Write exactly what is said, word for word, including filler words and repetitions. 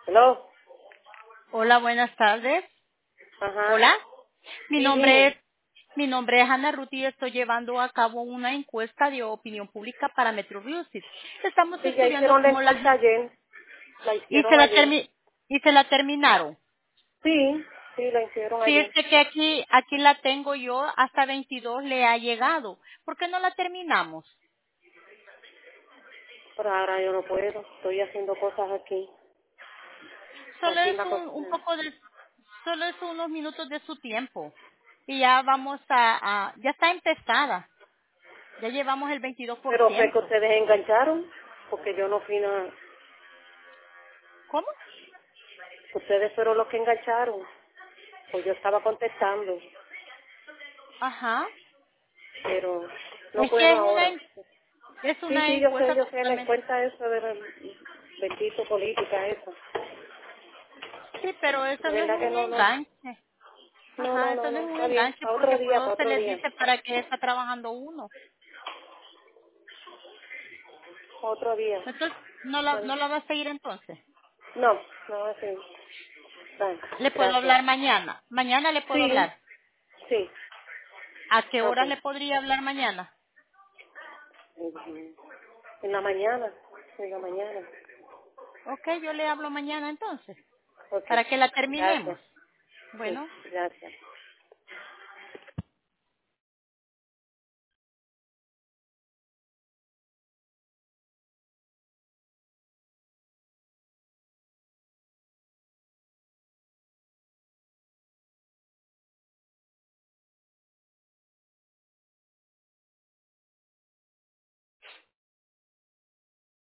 Hello. Hola, buenas tardes. Ajá. Hola. Mi Sí, nombre es dime. mi nombre es Ana Ruth y estoy llevando a cabo una encuesta de opinión pública para Metro Music. Estamos Sí, ya estudiando hicieron la cómo la encuesta gente ayer. La y se hicieron la ayer. termi- y se la terminaron. Sí, sí, la hicieron ayer. Fíjese que aquí aquí la tengo yo hasta veintidós le ha llegado. ¿Por qué no la terminamos? Pero ahora yo no puedo. Estoy haciendo cosas aquí. Solo Aquí en es la un, un cocina. poco de solo es unos minutos de su tiempo y ya vamos a, a ya está empezada. Ya llevamos el veintidós por Pero fue que ciento. ustedes engancharon. Porque yo no fui nada. ¿Cómo? Ustedes fueron los que engancharon. Pues yo estaba contestando. Ajá. Pero no Es que puedo es una, ahora. en- es Sí, una sí, yo sé, encuesta yo sé. La totalmente. encuesta esa de la bendito política esa. Sí, pero eso De no es verdad que un no, no. enganche. No, Ajá, no, eso no, no es no. un Está bien. enganche Para otro porque día, luego para se otro les día. dice para qué está trabajando uno. Otro día. Entonces, ¿no la, Bueno, no la va a seguir entonces? no, no, así. Bueno, Le puedo gracias. hablar mañana. Mañana le puedo Sí, hablar. sí, ¿A qué ok. hora le podría hablar mañana? Ujú. En la mañana, en la mañana. Ok, yo le hablo mañana entonces. Ok, Para que la gracias. terminemos. Sí, Bueno. gracias.